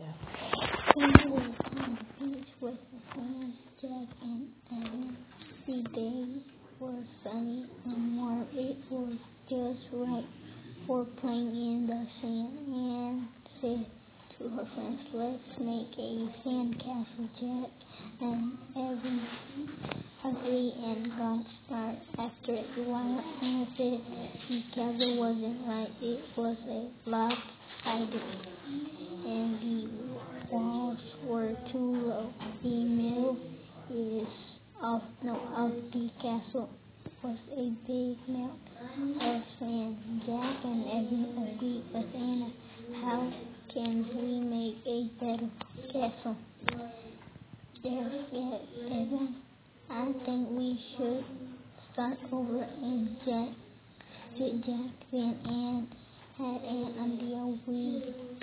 When we were on the beach with Sam, Jack, and Evan, the day was sunny and warm. It was just right for playing in the sand. Anne said to her friends, "Let's make a sandcastle." Jack and Evan agreed and got started. After a while, Anne said the castle wasn't right. It was a lopsided, and the walls were too low. The middle of the castle was a big mound of sand. Jack and Evan agreed with Anna. "How can we make a better castle?" There said Evan. "I think we should start over." And Jack. Then Anne had an idea. "We